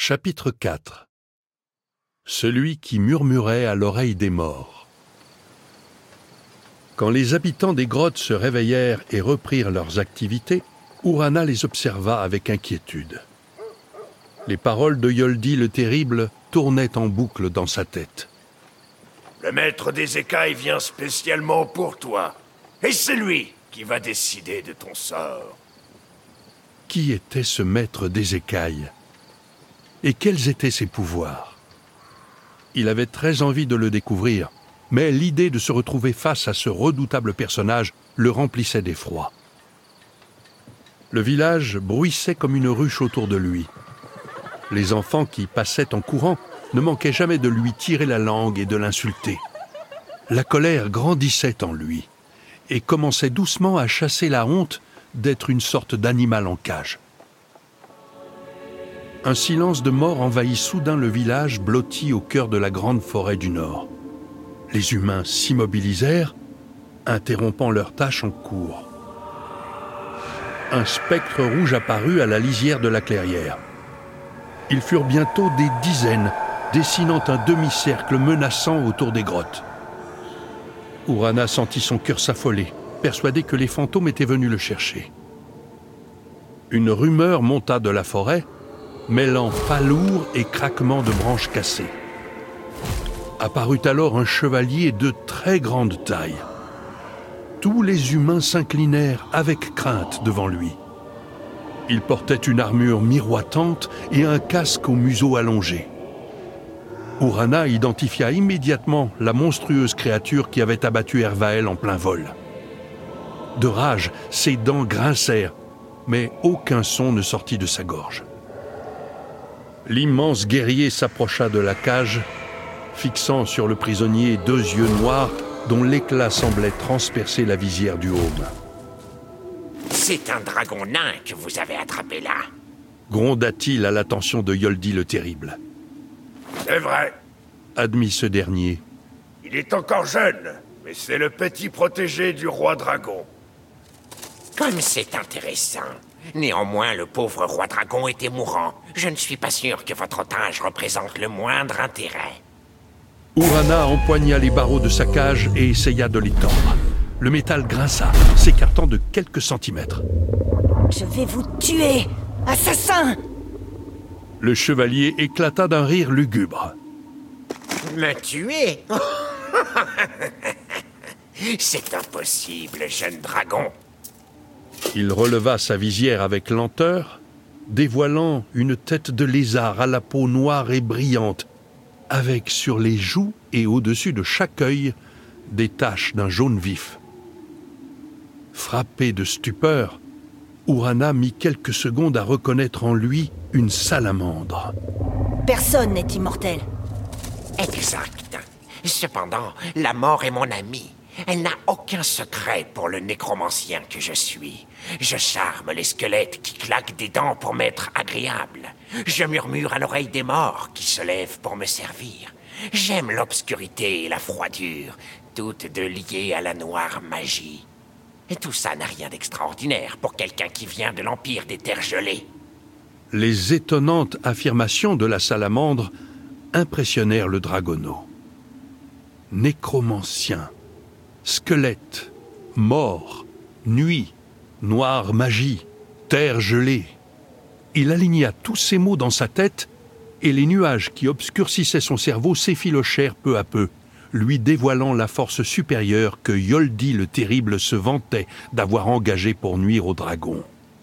Chapitre 4. Celui qui murmurait à l'oreille des morts. Quand les habitants des grottes se réveillèrent et reprirent leurs activités, Urana les observa avec inquiétude. Les paroles de Yoldi le Terrible tournaient en boucle dans sa tête. Le maître des écailles vient spécialement pour toi. Et c'est lui qui va décider de ton sort. Qui était ce maître des écailles ? Et quels étaient ses pouvoirs ? Il avait très envie de le découvrir, mais l'idée de se retrouver face à ce redoutable personnage le remplissait d'effroi. Le village bruissait comme une ruche autour de lui. Les enfants qui passaient en courant ne manquaient jamais de lui tirer la langue et de l'insulter. La colère grandissait en lui et commençait doucement à chasser la honte d'être une sorte d'animal en cage. Un silence de mort envahit soudain le village blotti au cœur de la grande forêt du Nord. Les humains s'immobilisèrent, interrompant leur tâche en cours. Un spectre rouge apparut à la lisière de la clairière. Ils furent bientôt des dizaines, dessinant un demi-cercle menaçant autour des grottes. Urana sentit son cœur s'affoler, persuadé que les fantômes étaient venus le chercher. Une rumeur monta de la forêt, mêlant pas lourds et craquements de branches cassées. Apparut alors un chevalier de très grande taille. Tous les humains s'inclinèrent avec crainte devant lui. Il portait une armure miroitante et un casque au museau allongé. Urana identifia immédiatement la monstrueuse créature qui avait abattu Ervael en plein vol. De rage, ses dents grincèrent, mais aucun son ne sortit de sa gorge. L'immense guerrier s'approcha de la cage, fixant sur le prisonnier deux yeux noirs dont l'éclat semblait transpercer la visière du haume. « C'est un dragon nain que vous avez attrapé là !» gronda-t-il à l'attention de Yoldi le Terrible. « C'est vrai. » admit ce dernier. « Il est encore jeune, mais c'est le petit protégé du roi dragon. » Comme c'est intéressant. Néanmoins, le pauvre roi dragon était mourant. Je ne suis pas sûr que votre otage représente le moindre intérêt. Urana empoigna les barreaux de sa cage et essaya de les tordre. Le métal grinça, s'écartant de quelques centimètres. « Je vais vous tuer, assassin !» Le chevalier éclata d'un rire lugubre. « Me tuer? C'est impossible, jeune dragon. » Il releva sa visière avec lenteur, dévoilant une tête de lézard à la peau noire et brillante, avec sur les joues et au-dessus de chaque œil des taches d'un jaune vif. Frappé de stupeur, Urana mit quelques secondes à reconnaître en lui une salamandre. Personne n'est immortel. Exact. Cependant, la mort est mon amie. Elle n'a aucun secret pour le nécromancien que je suis. Je charme les squelettes qui claquent des dents pour m'être agréables. Je murmure à l'oreille des morts qui se lèvent pour me servir. J'aime l'obscurité et la froidure, toutes deux liées à la noire magie. Et tout ça n'a rien d'extraordinaire pour quelqu'un qui vient de l'Empire des Terres Gelées. Les étonnantes affirmations de la salamandre impressionnèrent le dragonneau. Nécromancien, squelette, mort, nuit, noire magie, terre gelée. Il aligna tous ces mots dans sa tête et les nuages qui obscurcissaient son cerveau s'effilochèrent peu à peu, lui dévoilant la force supérieure que Yoldi le Terrible se vantait d'avoir engagée pour nuire au dragon.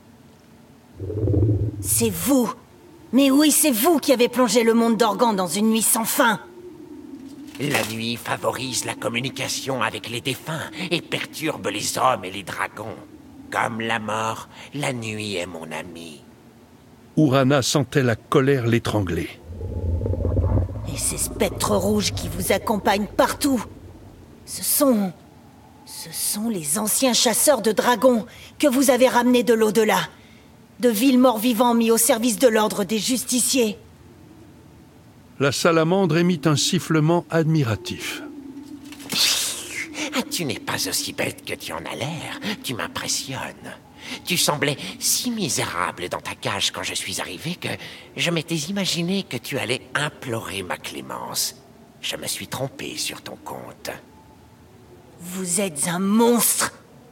« C'est vous! Mais oui, c'est vous qui avez plongé le monde d'Organ dans une nuit sans fin !» La nuit favorise la communication avec les défunts et perturbe les hommes et les dragons. Comme la mort, la nuit est mon amie. Urana sentait la colère l'étrangler. Et ces spectres rouges qui vous accompagnent partout, ce sont les anciens chasseurs de dragons que vous avez ramenés de l'au-delà, de vils morts-vivants mis au service de l'ordre des justiciers. La salamandre émit un sifflement admiratif. Tu n'es pas aussi bête que tu en as l'air. Tu m'impressionnes. Tu semblais si misérable dans ta cage quand je suis arrivé que je m'étais imaginé que tu allais implorer ma clémence. Je me suis trompé sur ton compte. Vous êtes un monstre!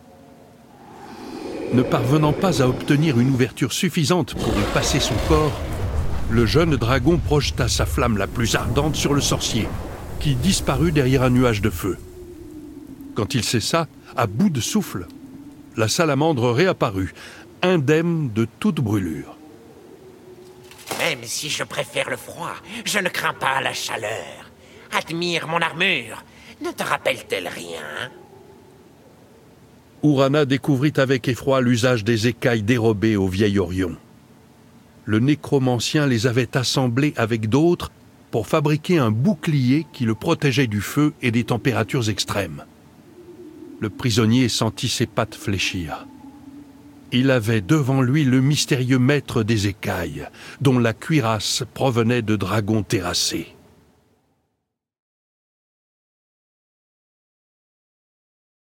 Ne parvenant pas à obtenir une ouverture suffisante pour y passer son corps, le jeune dragon projeta sa flamme la plus ardente sur le sorcier, qui disparut derrière un nuage de feu. Quand il cessa, à bout de souffle, la salamandre réapparut, indemne de toute brûlure. Même si je préfère le froid, je ne crains pas la chaleur. Admire mon armure. Ne te rappelle-t-elle rien? Urana découvrit avec effroi l'usage des écailles dérobées au vieil Orion. Le nécromancien les avait assemblées avec d'autres pour fabriquer un bouclier qui le protégeait du feu et des températures extrêmes. Le prisonnier sentit ses pattes fléchir. Il avait devant lui le mystérieux maître des écailles, dont la cuirasse provenait de dragons terrassés.